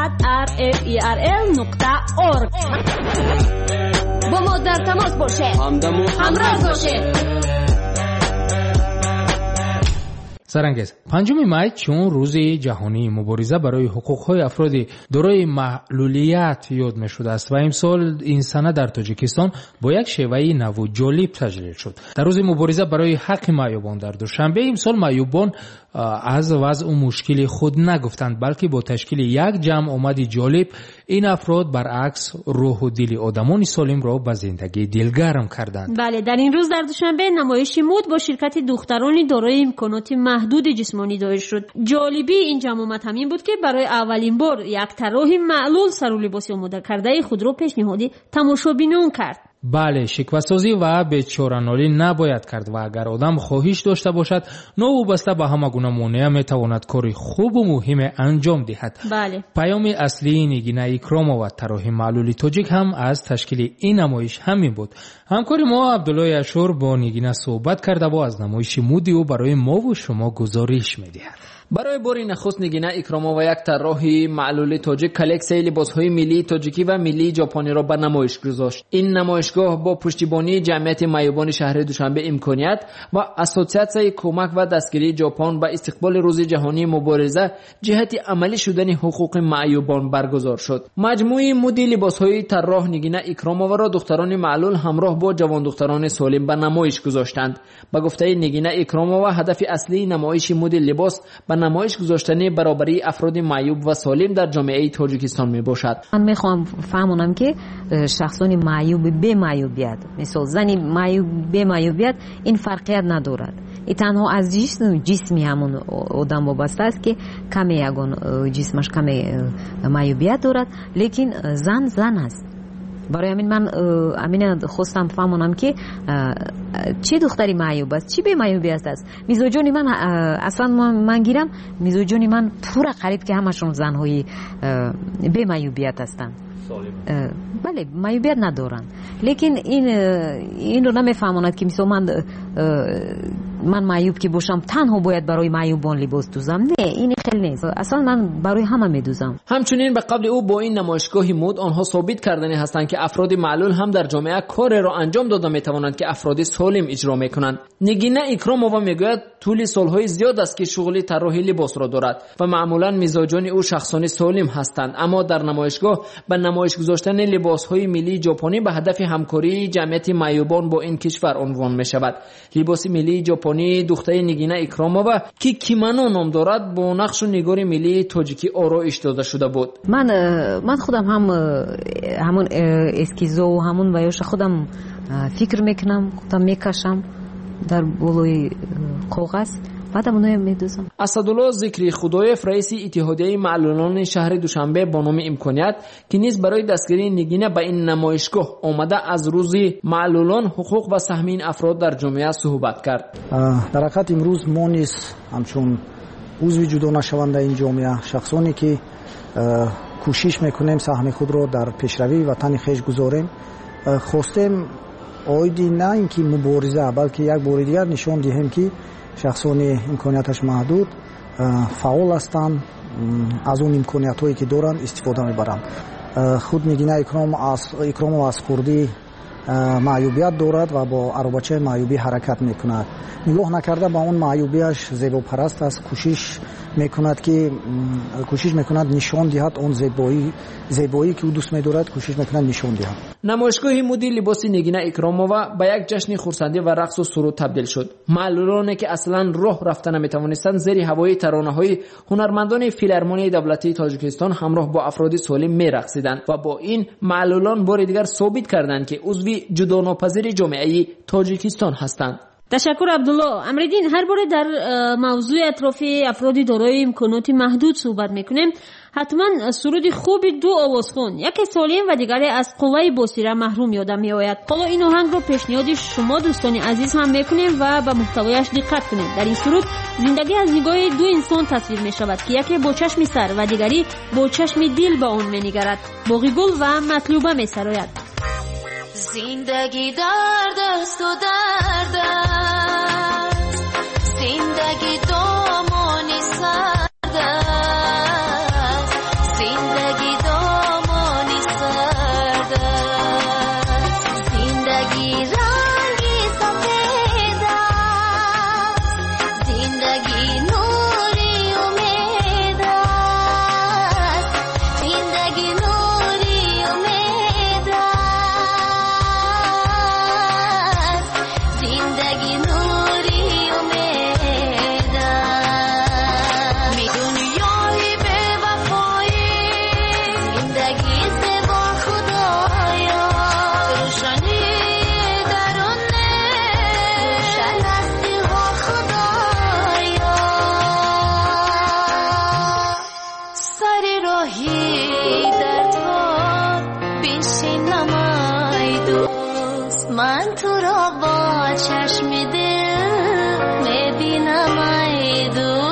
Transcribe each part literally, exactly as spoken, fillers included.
ات رفیرل نقطه اورگ. با ما در تماس باشید. همراه باشید. سرانگیز پنجم می چون روز جهانی مبارزه برای حقوق‌های افراد دارای معلولیت یاد می‌شده است و امسال این سنه در تاجیکستان با یک شیوه نو و جالب تجلیل شد. در روز مبارزه برای حق معیوبان در دوشنبه امسال معیوبان از وضع و مشکل خود نگفتند، بلکه با تشکیل یک جمع آمد جالب این افراد برعکس روح و دل آدمان سالم را به زندگی دلگرم کردند. بله، در این روز در دوشنبه نمایشی مد با شرکت دختران دارای امکانات محدود جسمانی دایر شد. جالبی این جمع آمد همین بود که برای اولین بار یک طراح معلول سر و لباس آماده کرده خود را پیشنهاد تماشابینان کرد. بله، شکوه‌سازی و بیچاره‌نالی نباید کرد و اگر آدم خواهش داشته باشد نوابسته به همه گونه مانع میتواند کاری خوب و مهم انجام دهد. بله. پیام اصلی نگینه اکرامова و طراح معلول تاجیک هم از تشکیل این نمایش همین بود. همکار ما عبدالله اشور با نگینه صحبت کرده و از نمایش مودی او برای ما و شما گزارش می‌دهد. برای بار نخست نگینه اکرامова یک طراح معلول تاجیک کلکسیون لباس‌های ملی تاجیکی و ملی ژاپنی را به نمایش گذاشت. این نمایشگاه با پشتیبانی جمعیت معیوبان شهر دوشنبه امکانیت و اسوسیاسیون کمک و دستگیری ژاپن به استقبال روز جهانی مبارزه جهت عملی شدن حقوق معیوبان برگزار شد. مجموعه مدل لباس‌های طراح نگینه اکرامова را دختران معلول همراه با جوان دختران سالم به نمایش گذاشتند. به گفته نگینه اکرامова هدف اصلی نمایش مدل لباس به نمایش گذاشتن برابری افراد معیوب و سالم در جامعه تاجیکستان می باشد. من میخوام فهمونم که شخصان معیوب به معیوبیت، مثل زنی معیوب به معیوبیت، این فرقیت ندارد. این تنها از جسم جسمی همون آدم وابسته است که کمی یگان جسمش کمی معیوبیت دارد، لیکن زن زن است. برای همین من امین خواستم فهمونم که چه دختری معیوب است، چی به معیوبیت است. میزوجونی من اصلا من, من گیرم میزوجونی من پورا قریب که همشون زنهای به معیوبیت هستند. بله، معیوبیت ندارن، لیکن این این رو نمیفهموند که مثلا من من معیوب که باشم تنها باید برای معیوبان لباس دوزم. نه، این خیلی نیست. اصلا من برای همه میدوزم. همچنین به قبل او با این نمایشگاه مد آنها ثابت کردنی هستند که افراد معلول هم در جامعه کار را انجام داده میتوانند که افراد سالم اجرا میکنند. نگینه اکرامова میگوید طول سالهای زیاد است که شغل طراحی لباس را دارد و معمولا مزاجان او شخصان سالم هستند، اما در نمایشگاه به نمایش گذاشتن لباس‌های ملی ژاپنی به هدف همکاری جمعیت معیوبان با این کشور عنوان می‌شود. لباس ملی ژاپنی دختر نگینه اکرامова که کیمانو نام دارد با نقش و نگار ملی تاجیکی آرایش داده شده بود. من من خودم هم همون اسکیزو و همون بیاش خودم فکر میکنم، خودم میکشم در بالای کاغذ، بعدم اونو میدوزم. اسدالله ذکری خدایف رئیس اتحادیه معلولان شهر دوشنبه با نام امکانیت که نیز برای دستگیری نگینه به این نمایشگاه آمده از روز معلولان حقوق و سهم این افراد در جامعه صحبت کرد. در حقیقت امروز ما نیز همچون عضو جدا نشونده این جامعه، شخصانی که کوشش میکنیم سهم خود را در پیشروی وطن خویش گذاریم، خواستیم آیدی نه اینکه مبارزه بلکه یک بار دیگر نشان دهیم که شخصانی امکانیتش محدود فعال هستند، از اون امکانیت هایی که دارند استفاده میبرند. خود نگینه اکرام از اکرام و از خوردی معیوبیت دارد و با عربچه معیوبی حرکت میکند. نگاه نکرده با اون معیوبیش زیبا پرست است، کوشش میکند که کوشش میکند نشان دهد اون زیبایی زیبایی که او دوست می‌دارد، کوشش میکند نشان دهد. نمایشگاه مدل لباس نگینه اکرامова به یک جشن خرسندی و رقص و سرود تبدیل شد. معلولانی که اصلا راه رفتن نمیتوانستند زیر هوای ترانه‌های هنرمندان فیلارمونی دولتی تاجیکستان همراه با افراد سالم می‌رقصیدند و با این معلولان بار دیگر ثابت کردند که عضو جداناپذیر جامعه تاجیکستان هستند. تشکر عبدالله. امریدین، هر بار در موضوع اطرافی افرادی دارای امکانات محدود صحبت میکنیم، حتما سرود خوب دو آوازخوان، یکی سالم و دیگری از قوه بصیره محروم یادم میآید. حالا این آهنگ رو پیشنهاد شما دوستان عزیز هم میکنیم و به محتویش دقت کنید. در این سرود زندگی از نگاه دو انسان تصویر می شود که یکی با چشم سر و دیگری با چشم دل به آن می‌نگرد. باقی گل و مطلوبه می‌سراید. زندگی درد است و درد است، زندگی دامانی سرد است، زندگی زندگی زیبا خدایا روشنی درونه روشن هستی ها خدایا سر راهی در تو بنشینم ای دوست من تو را با چشم دل میبینم ای دوست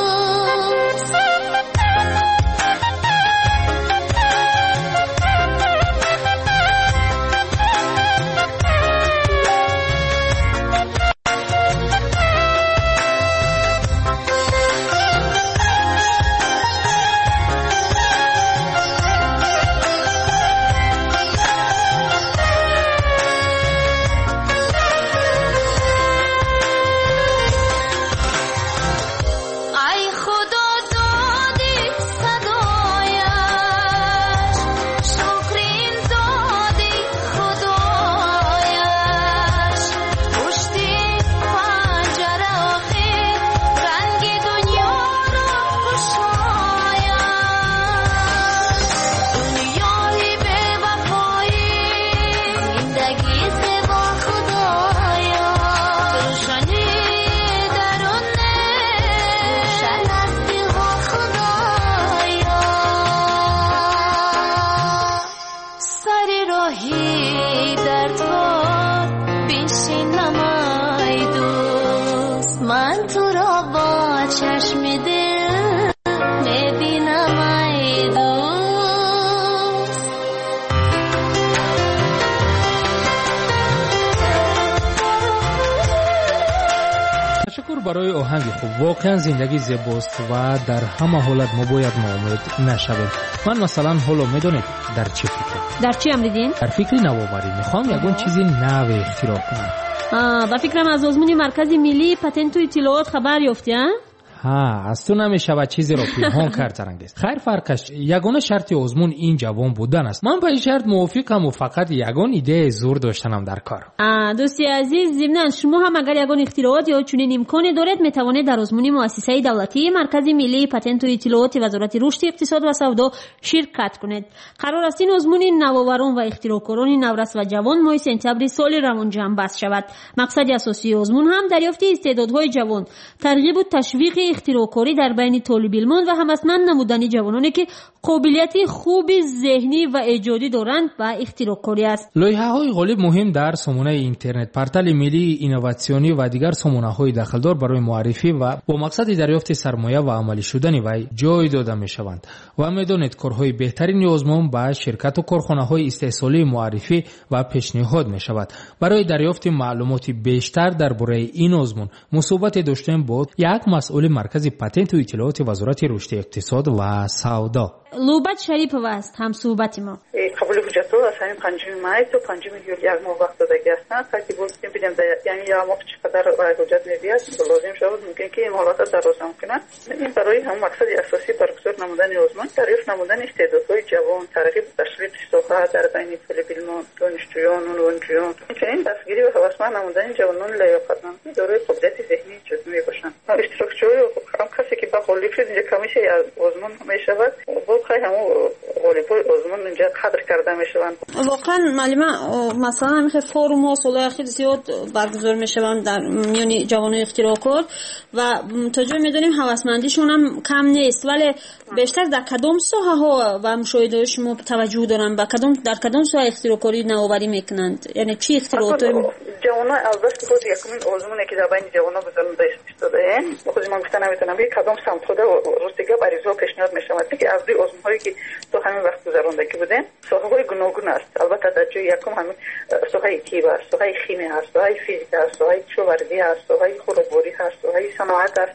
برای آهنگ خوب. واقعا زندگی زیباست و در همه حالت ما باید ناامید نشویم. من مثلا حالا میدونید در چه فکر؟ در چی امریدین؟ در فکر نوآوری. میخوام یگون چیزی نو اختراع کنم. آه با فکرم از آزمون مرکز ملی پتنت و اطلاعات خبر یافتی ها؟ ها از تو نمیشود چیزی را پنهان کرد سرانگیز. خیر فرقش یگانه شرط آزمون این جوان بودن است. من به این شرط موافقم و فقط یگان ایده زور داشتنم در کار. آ دوستی عزیز ضمن شما هم اگر یگان اختراعات یا چنین امکانی دارید میتوانید در آزمون مؤسسه دولتی مرکز ملی پتنت و اطلاعات وزارت رشد اقتصاد و سودا شرکت کنید. قرار است این آزمون نوآوران و اختراعکاران نورس و جوان ماه سپتامبر سال روان جمع بست شود. مقصد اساسی آزمون هم دریافت استعدادهای جوان، ترغیب و تشویق اختراعکاری در بین طالب علمان و همسنان نمودن جوانانی که قابلیت خوب ذهنی و ایجادی دارند و اختراعکاری است. لایحه‌های غالب مهم در سامانه اینترنت، پورتال ملی اینوواسیونی و دیگر سامانه‌های داخلدار برای معرفی و با مقصد دریافت سرمایه و عملی شدن وی جای داده می‌شوند و می‌دانید کارهای بهترین آزمون با شرکت و کارخانه‌های استحصالی معرفی و پیشنهاد می‌شود. برای دریافت معلومات بیشتر درباره این آزمون مصاحبت داشتیم با یک مسئول مرکز پتنت و اطلاعات وزارت رشد اقتصاد و سودا. لوبت شریپова است هم صحبت ما. قبول حجت رو از همین پنجم مای تا پنجم یولی یک ماه وقت دادگی هستند. تاکید بودیم ببینیم یعنی یا ما چقدر حجت می‌بیاد لازم شود ممکن که این حالات دراز کنند. این برای هم مقصد اساسی برگزار نمودن آزمون دریافت نمودن استعدادهای جوان، ترغیب تشویق ساخت در بین طالب علمان، دانشجویان و نوجوان. همچنین دستگیری و هوسمند نمودن جوانان لیاقتمند دارای قدرت ذهنی جسمی باشند. اشتراکچی هم کسی که با غالب شد اینجا کمیشه آزمون میشود. خیلی همون غالبای آزمون اینجا قدر کرده میشوند. واقعا معلومه مثلا همین فروم ها سالهای اخیر زیاد برگزار میشوند در میان جوانان اختراعکار و تا جایی میدونیم هوسمندیشون هم کم نیست، ولی بیشتر در کدام ساحه ها و مشاهده شما توجه دارن و کدام در کدام ساحه اختراعکاری نوآوری میکنند؟ یعنی چی اختراعات جوانان البته بود یکمین آزمونی که در بین جوانان گذرانده شده خود من گفتن نمیتونم بگم کدام سمت خود روزگار بریزا پیشنهاد میشود که از روی آزمون‌هایی که تو همین وقت گذراندگی بودن ساحه‌های گوناگون است. البته در جای یکم همین ساحه طب است، ساحه شیمی است، ساحه فیزیک است، ساحه کشاورزی است، ساحه خودروباری است، ساحه صنعت است،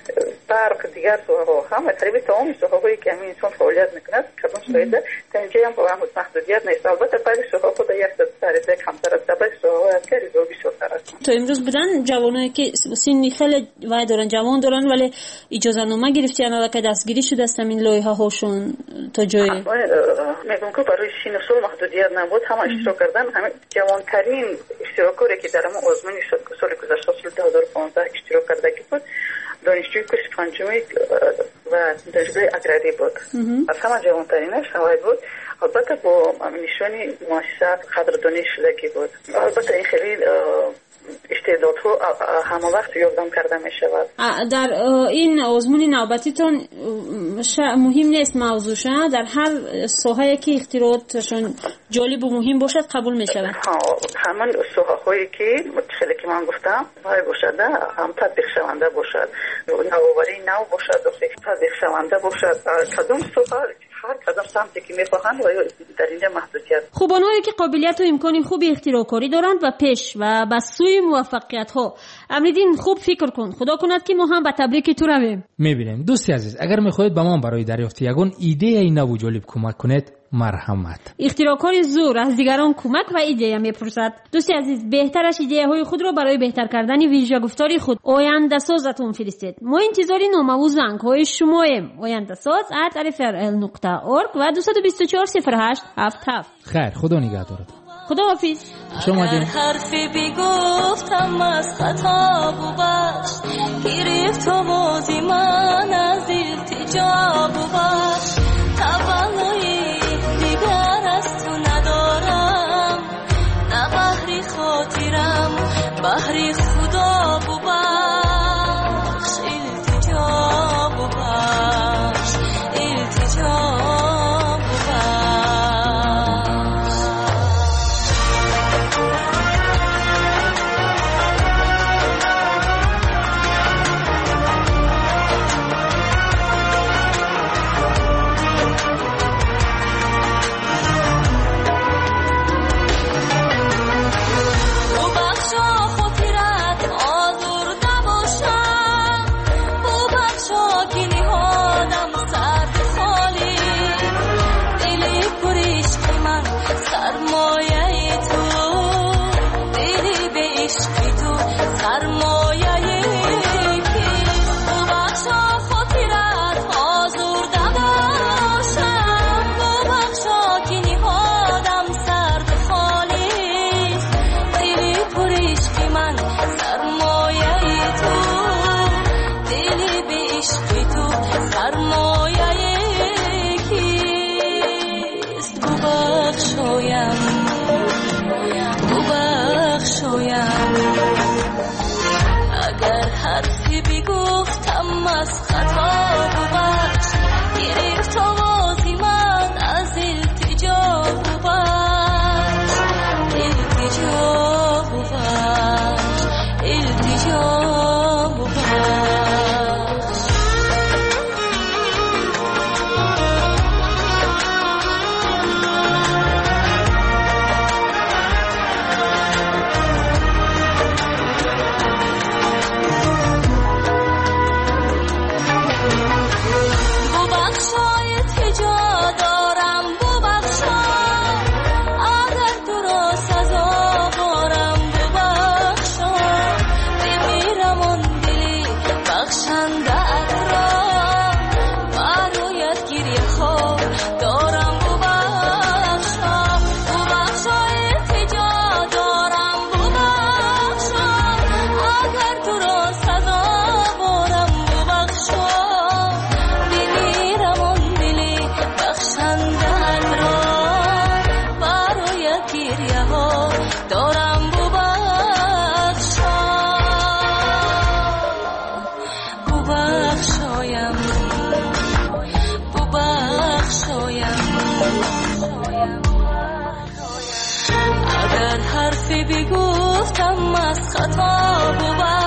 برق دیگر ساحه‌ها هم تقریبا تمام ساحه‌هایی که همین انسان فعالیت می‌کند کدام ساحه در اینجا هم با محدودیت نیست. البته بعضی ساحه‌ها خود یک درجه کمتر است، بعضی ساحه‌ها از گری زور بیشتر است. تو امروز بودن جوانایی که سنی خیلی وای دارن، جوان دارن ولی اجازه نامه گرفتن ولی که دستگیری شده است این لایحه هاشون تا جای میگم که برای سن و سال محدودیت نبود، همه اشتراک کردن. همه جوانترین اشتراکاری که در ما آزمون سال گذشته سال دو هزار و پانزده اشتراک کرده بود دانشجوی کورس پنجمی و دانشجوی اگراری بود. از همه جوانترینش شواهد بود. البته با نشانی مؤسسه قدردانی شدگی بود. البته این خیلی استعدادها همه وقت یادم کرده می شود. در این آزمون نوبتیتون مهم نیست موضوعش، در هر ساحه‌ای که اختراعاتشون جالب و مهم باشد قبول می شود. همان ساحه‌هایی که متخیلی که من گفتم های باشد هم تطبیق شونده باشد، نوآوری نو باشد، تطبیق شونده باشد. کدام ساحه هر کدام سمتی که می‌خواهند و در اینجا محدودیت. خب آنهایی که قابلیت و امکان خوبی اختراع‌کاری دارند و پیش و به سوی موفقیت‌ها، امریدین خوب فکر کن، خدا کند که ما هم به تبریک تو رویم. می‌بینیم دوستی عزیز، اگر می‌خواهید به ما برای دریافت یگان ایده این نو جالب کمک کنید، مرحمت. اختراعکار زور از دیگران کمک و ایده می‌پرسد. دوستی عزیز، بهترش ایده‌های خود را برای بهتر کردن ویژه گفتاری خود آینده سازتون فرستید. ما انتظاری نامه و زنگ‌های شماییم. آینده ساز ات الفرل نقطه اورگ و دو دو چهار صفر هشت هفت هفت. خیر، خدا نگهدارت. خدا حافظ. شما دین حرفی بی گفتم از خطا و بخش گرفت و بازی من از التجا و بخش تولای دیگر از تو ندارم نه بحری خاطرم بحری خدا و بخش التجا و بخش التجا حرفی بی گفتم از خطا بود